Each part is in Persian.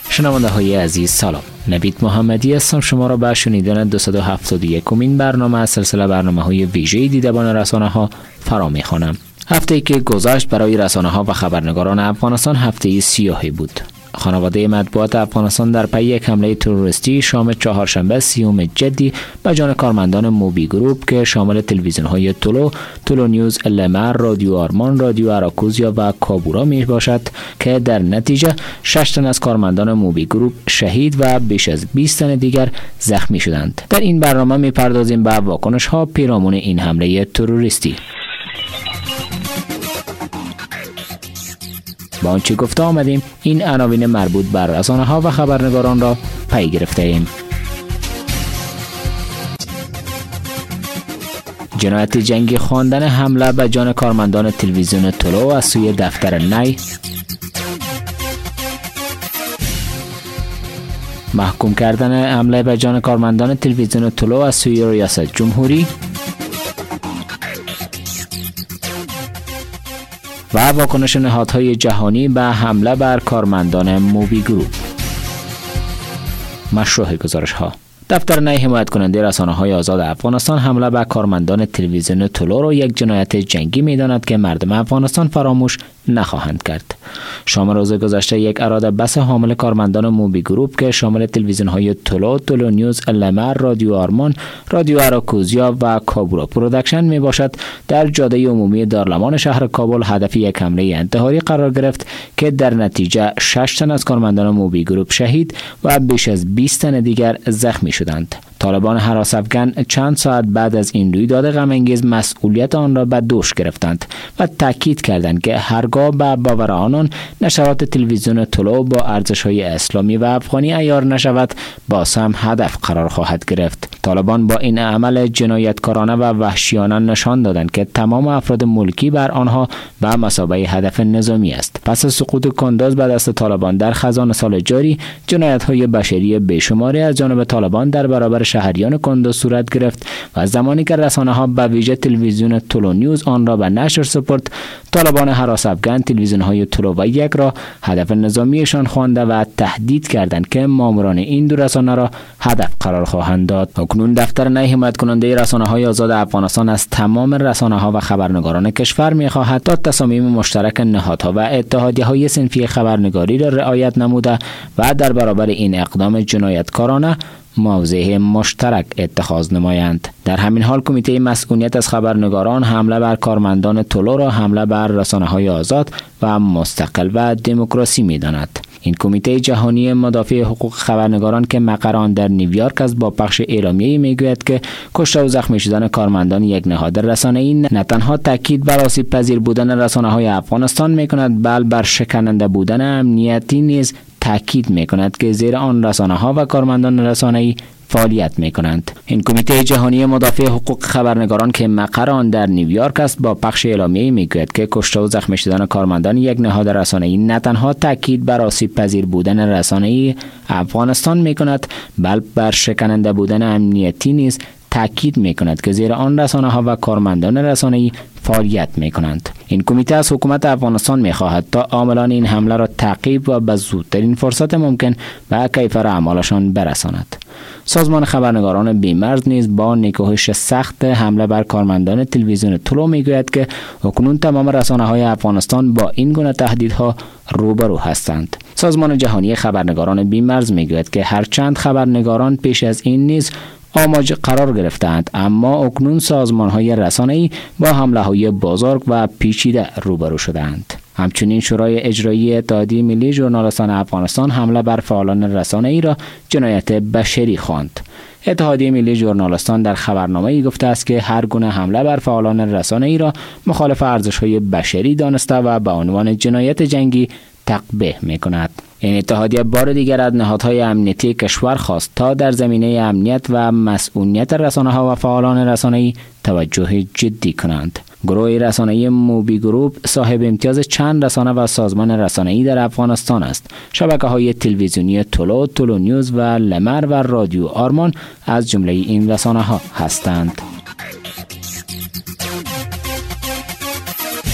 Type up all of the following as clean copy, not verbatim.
شنونده های عزیز سلام، نوید محمدی هستم. شما را به شنیدن 271 برنامه از سلسله برنامه های ویژه دیدبان رسانه ها فرا می‌خوانم. هفته‌ای که گذشت برای رسانه ها و خبرنگاران افغانستان هفته سیاهی بود. خانواده مطبوعات افغانستان در پی یک حمله تروریستی شام چهارشنبه 30 جدی به جان کارمندان موبی گروپ که شامل تلویزیون‌های تولو نیوز، لمر، رادیو آرمان، رادیو اراکوزیا و کابورا می باشد که در نتیجه 6 تن از کارمندان موبی گروپ شهید و بیش از 20 تن دیگر زخمی شدند. در این برنامه می پردازیم به واکنش ها پیرامون این حمله تروریستی. با آنچه گفته آمدیم این عناوین مربوط بر رسانه ها و خبرنگاران را پی گرفته ایم. جنایت جنگی خواندن حمله به جان کارمندان تلویزیون تولو از سوی دفتر نی، محکوم کردن حمله به جان کارمندان تلویزیون تولو از سوی ریاست جمهوری و واکنش نهادهای جهانی به حمله بر کارمندان موبی گروپ. مشروع گزارش ها. دفتر نی حمایت کننده رسانه های آزاد افغانستان حمله به کارمندان تلویزیون تولو را یک جنایت جنگی می داند که مردم افغانستان فراموش نخواهند کرد. شام روز گذشته یک اراده بس حامل کارمندان موبی گروپ که شامل تلویزیون های تولو نیوز، لمر، رادیو آرمان، رادیو اراکوزیا و کابورا پرودکشن می باشد در جاده عمومی دارلمان شهر کابل هدف یک حمله انتحاری قرار گرفت که در نتیجه 6 تن از کارمندان موبی گروپ شهید و بیش از 20 تن دیگر زخمی شدند. طالبان هراس افغان چند ساعت بعد از این رویداد غم انگیز مسئولیت آن را به دوش گرفتند و تاکید کردند که هرگاه به باور آنان نشرات تلویزیون تولو با ارزش‌های اسلامی و افغانی عیار نشود باز هم هدف قرار خواهد گرفت. طالبان با این عمل جنایتکارانه و وحشیانه نشان دادند که تمام افراد ملکی بر آنها به مثابه هدف نظامی است. پس از سقوط کنداز به دست طالبان در خزان سال جاری، جنایت‌های بشری بیشماری از جانب طالبان در برابر شهریان کنداز صورت گرفت و زمانی که رسانه‌ها به ویژه تلویزیون تولو نیوز آن را به نشر سپرد، طالبان هراس افغان تلویزیون‌های تولو و یک را هدف نظامیشان خوانده و تهدید کردند که ماموران این دو رسانه را هدف قرار خواهند داد. اکنون دفتر نی حمایت کننده رسانه‌های آزاد افغانستان از تمام رسانه‌ها و خبرنگاران کشور می‌خواهد تا تصامیم مشترک نهادها و اتحادیه‌های صنفی خبرنگاری را رعایت نموده و در برابر این اقدام جنایتکارانه موضع مشترک اتخاذ نمایند. در همین حال کمیته مسئولیت از خبرنگاران حمله بر کارمندان تولو را حمله بر رسانه‌های آزاد و مستقل و دموکراسی می‌داند. این کمیته جهانی مدافع حقوق خبرنگاران که مقر آن در نیویورک است با پخش اعلامیه‌ای میگوید که کشته و زخمی شدن کارمندان یک نهاد رسانه‌ای نه تنها تاکید بر آسیب پذیر بودن رسانه‌های افغانستان می‌کند، بلکه بر شکننده بودن امنیتی نیز تاکید می‌کند که زیر آن رسانه‌ها و کارمندان رسانه‌ای فعالیت می‌کنند. این کمیته جهانی مدافع حقوق خبرنگاران که مقر آن در نیویورک است با پخش اعلامیه‌ای میگوید که کشته و زخمی شدن کارمندان یک نهاد رسانه‌ای نه تنها تاکید بر آسیب پذیر بودن رسانه‌ای افغانستان می‌کند، بلکه بر شکننده بودن امنیتی نیز تاکید می‌کند که زیر آن رسانه‌ها و کارمندان رسانه‌ای فعالیت می‌کنند. این کمیته از حکومت افغانستان می‌خواهد تا عاملان این حمله را تعقیب و به زودترین فرصت ممکن به کیفر اعمالشان برساند. سازمان خبرنگاران بی‌مرز نیز با نکوهش سخت حمله بر کارمندان تلویزیون تولو میگوید که اکنون تمام رسانه‌های افغانستان با این گونه تهدیدها روبرو هستند. سازمان جهانی خبرنگاران بی‌مرز میگوید که هرچند خبرنگاران پیش از این نیز آماج قرار گرفتند، اما اکنون سازمان‌های رسانه‌ای با حمله‌های بزرگ و پیچیده روبرو شدند. همچنین شورای اجرایی اتحادیه ملی ژورنالیستان افغانستان حمله بر فعالان رسانه‌ای را جنایت بشری خواند. اتحادیه ملی ژورنالیستان در خبرنامه‌ای گفته است که هر گونه حمله بر فعالان رسانه‌ای را مخالف ارزش‌های بشری دانسته و به عنوان جنایت جنگی تقبیح می‌کند. این اتحادیه بار دیگر از نهادهای امنیتی کشور خواست تا در زمینه امنیت و مسئولیت رسانه‌ها و فعالان رسانه‌ای توجه جدی کنند. گروه رسانه‌ای موبی گروپ صاحب امتیاز چند رسانه و سازمان رسانه‌ای در افغانستان است. شبکه‌های تلویزیونی تولو نیوز و لمر و رادیو آرمان از جمله این رسانه‌ها هستند.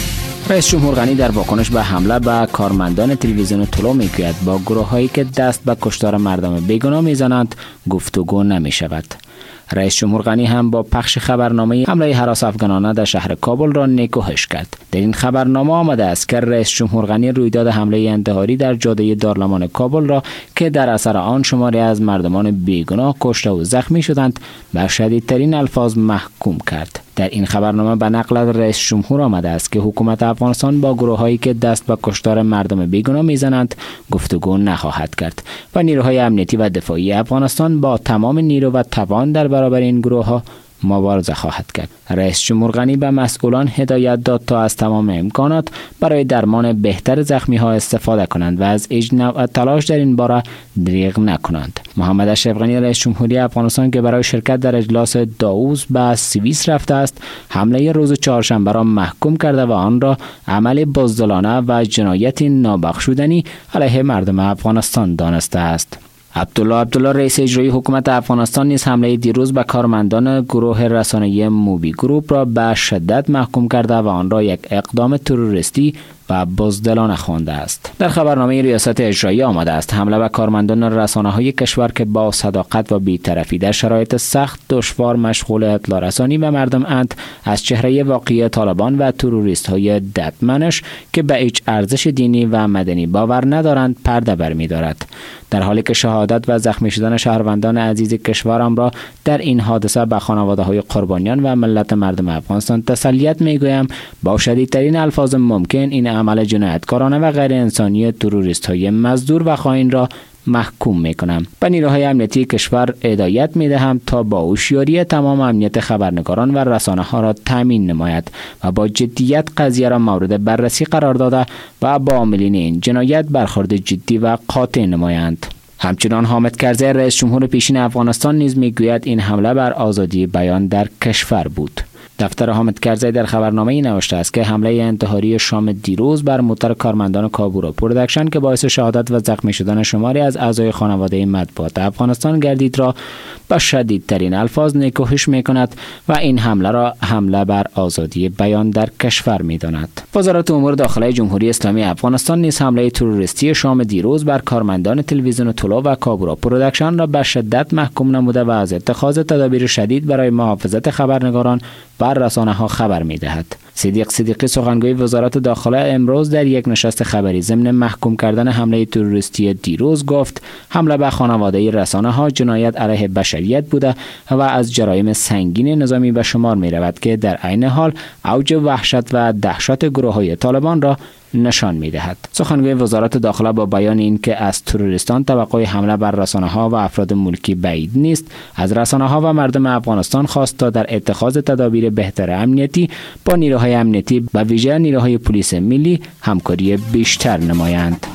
رئیس جمهور غنی در واکنش به حمله به کارمندان تلویزیون طلوع میگوید با گروه‌هایی که دست به کشتار مردم بیگناه میزنند گفتگو نمی‌شود. رئیس جمهور غنی هم با پخش خبرنامه حمله هراس افغانانه در شهر کابل را نکوهش کرد. در این خبرنامه آمده است که رئیس جمهور غنی رویداد حمله انتحاری در جاده دارالمان کابل را که در اثر آن شماری از مردمان بیگناه کشته و زخمی شدند به شدیدترین الفاظ محکوم کرد. در این خبرنامه به نقل از رئیس جمهور آمده است که حکومت افغانستان با گروه‌هایی که دست به کشتار مردم بیگناه میزنند گفتگو نخواهد کرد و نیروهای امنیتی و دفاعی افغانستان با تمام نیرو و توان در برابر این گروه‌ها مبارزه خواهد کرد. رئیس جمهور غنی به مسئولان هدایت داد تا از تمام امکانات برای درمان بهتر زخمی‌ها استفاده کنند و از اجتناب تلاش در این باره دریغ نکنند. محمد اشرف غنی رئیس جمهوری افغانستان که برای شرکت در اجلاس داووس به سوئیس رفته است، حمله روز چهارشنبه را محکوم کرده و آن را عمل بزدلانه و جنایت نابخشودنی علیه مردم افغانستان دانسته است. عبدالله رئیس اجرایی حکومت افغانستان نیز حمله دیروز به کارمندان گروه رسانه‌ای موبی گروپ را به شدت محکوم کرده و آن را یک اقدام تروریستی و بزدلانه خوانده است. در خبرنامه ریاست اجرایی آمده است حمله به کارمندان رسانه‌های کشور که با صداقت و بی‌طرفی در شرایط سخت دشوار مشغول اطلاع رسانی به مردم اند، از چهره واقعی طالبان و تروریست‌های ددمنش که به هیچ ارزش دینی و مدنی باور ندارند پرده برمی‌دارد. در حالی که شهادت و زخمی شدن شهروندان عزیز کشورم را در این حادثه به خانواده‌های قربانیان و ملت مردم افغانستان تسلیت می‌گویم، با شدیدترین الفاظ ممکن این عمل جنایتکارانه و غیر انسانی تروریست‌های مزدور و خائن را محکوم میکنم. به نیروهای امنیتی کشور هدایت میدهم تا با هوشیاری تمام امنیت خبرنگاران و رسانه ها را تامین نماید و با جدیت قضیه را مورد بررسی قرار داده و با عاملین این جنایت برخورد جدی و قاطع نمایند. همچنان حامد کرزی رئیس جمهور پیشین افغانستان نیز میگوید این حمله بر آزادی بیان در کشور بود. دفتر حامد کرزی در خبرنامه‌ای نوشته است که حمله انتحاری شام دیروز بر موتر کارمندان کابورا پروداکشن که باعث شهادت و زخمی شدن شماری از اعضای خانواده مطبوعات افغانستان گردید را با شدیدترین الفاظ نکوهش می‌کند و این حمله را حمله بر آزادی بیان در کشور می‌داند. وزارت امور داخلی جمهوری اسلامی افغانستان نیز حمله تروریستی شام دیروز بر کارمندان تلویزیون طلوع و کابورا پروداکشن را به شدت محکوم نموده و از اتخاذ تدابیر شدید برای محافظت خبرنگاران و رسانه‌ها خبر می‌دهد. صدیق صدیقی سخنگوی وزارت داخله امروز در یک نشست خبری ضمن محکوم کردن حمله تروریستی دیروز گفت حمله به خانواده رسانه‌ها جنایت علیه بشریت بوده و از جرایم سنگین نظامی به شمار می‌رود که در عین حال اوج وحشت و دهشت گروه‌های طالبان را نشان می‌دهد. سخنگوی وزارت داخله با بیان اینکه از تروریستان توقع حمله بر رسانه‌ها و افراد ملکی بعید نیست، از رسانه‌ها و مردم افغانستان خواست تا در اتخاذ تدابیر بهتر امنیتی با نیروهای امنیتی و ویژه نیروهای پلیس ملی همکاری بیشتر نمایند.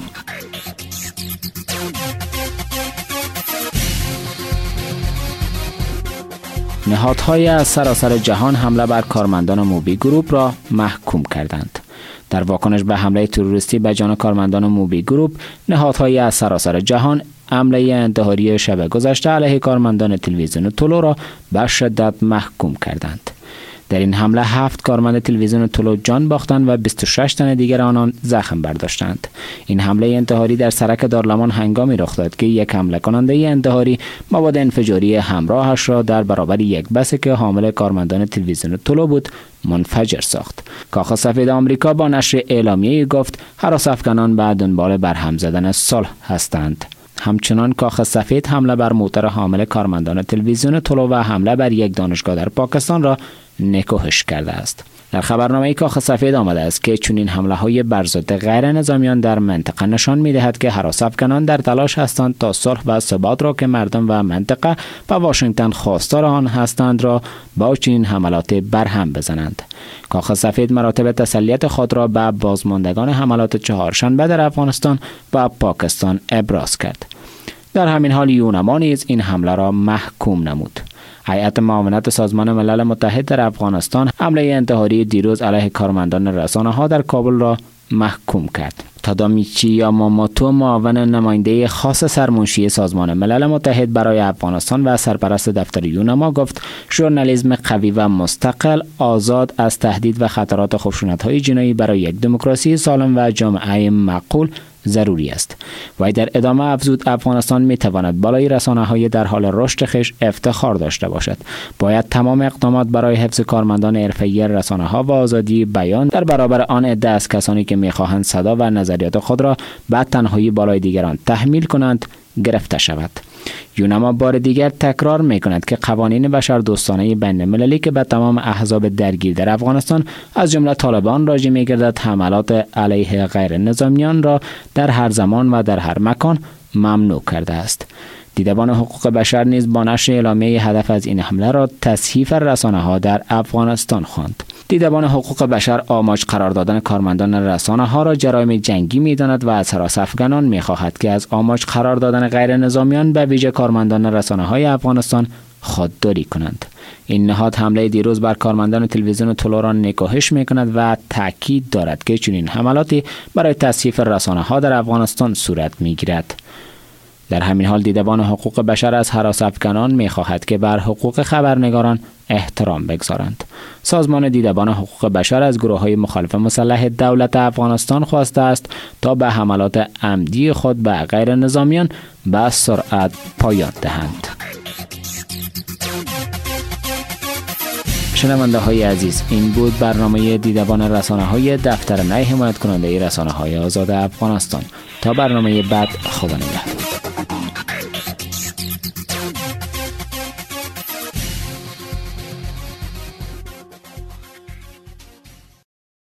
نهادهای از سراسر جهان حمله بر کارمندان موبی گروپ را محکوم کردند. در واکنش به حمله تروریستی به جان کارمندان موبی گروپ، نهادهای از سراسر جهان حمله انتحاری شب گذشته علیه کارمندان تلویزیون طلوع را به شدت محکوم کردند. در این حمله 7 کارمند تلویزیون طلوع جان باختند و 26 تن دیگر آنان زخم برداشتند. این حمله انتحاری در سرک دارالمان هنگامی رخ داد که یک حمله کننده انتحاری مواد انفجاری همراهش را در برابر یک بس که حامل کارمندان تلویزیون طلوع بود منفجر ساخت. کاخ سفید آمریکا با نشر اعلامیه‌ای گفت هراس افغانان به دنبال برهم زدن صلح هستند. همچنان کاخ سفید حمله بر موتر حامل کارمندان تلویزیون طلوع و حمله بر یک دانشگاه در پاکستان را نکوهش کرده است. در خبرنامه کاخ سفید آمده است که چنین حمله‌های بر ضد غیر نظامیان در منطقه نشان می‌دهد که هراس افغانان در تلاش هستند تا صلح و ثبات را که مردم و منطقه و واشنگتن خواستار آن هستند را با چنین حملات برهم بزنند. کاخ سفید مراتب تسلیت خود را به بازماندگان حملات چهارشنبه در افغانستان و پاکستان ابراز کرد. در همین حال یونما نیز این حمله را محکوم نمود. هیئت معاونت سازمان ملل متحد در افغانستان حمله انتحاری دیروز علیه کارمندان رسانه‌ها در کابل را محکوم کرد. تادامیچی یاماموتو، معاون نماینده خاص سرمنشی سازمان ملل متحد برای افغانستان و سرپرست دفتر یوناما، گفت ژورنالیسم قوی و مستقل، آزاد از تهدید و خطرات خشونت‌های جنایی برای یک دموکراسی سالم و جامعه معقول ضروری است. و در ادامه افزود افغانستان می تواند بالای رسانه‌های در حال رشد خویش افتخار داشته باشد. باید تمام اقدامات برای حفظ کارمندان حرفه‌ای رسانه‌ها و آزادی بیان در برابر آن عده از کسانی که می‌خواهند صدا و نظریات خود را به تنهایی بالای دیگران تحمیل کنند گرفته شود. یوناما بار دیگر تکرار می‌کند که قوانین بشردوستانه بین‌المللی که به تمام احزاب درگیر در افغانستان از جمله طالبان راجع می‌گردد، حملات علیه غیر نظامیان را در هر زمان و در هر مکان ممنوع کرده است. دیدبان حقوق بشر نیز با نشر اعلامیه هدف از این حمله را تصحیف رسانه‌ها در افغانستان خواند. دیدبان حقوق بشر آماج قرار دادن کارمندان رسانه‌ها را جرایم جنگی می‌داند و از حراس افغانان می‌خواهد که از آماج قرار دادن غیر نظامیان به ویژه کارمندان رسانه‌های افغانستان خودداری کنند. این نهاد حمله دیروز بر کارمندان تلویزیون طلوع را نکوهش می‌کند و تاکید دارد که چنین حملاتی برای تصحیف رسانه‌ها در افغانستان صورت می‌گیرد. در همین حال دیدبان حقوق بشر از هراس افغانان می‌خواهد که بر حقوق خبرنگاران احترام بگذارند. سازمان دیدبان حقوق بشر از گروه‌های مخالف مسلح دولت افغانستان خواسته است تا به حملات عمدی خود به غیر نظامیان به سرعت پایان دهند. شنونده های عزیز، این بود برنامه دیدبان رسانه‌های دفتر نای حمایت کننده رسانه‌های آزاد افغانستان. تا برنامه بعد، خدا نگهدار.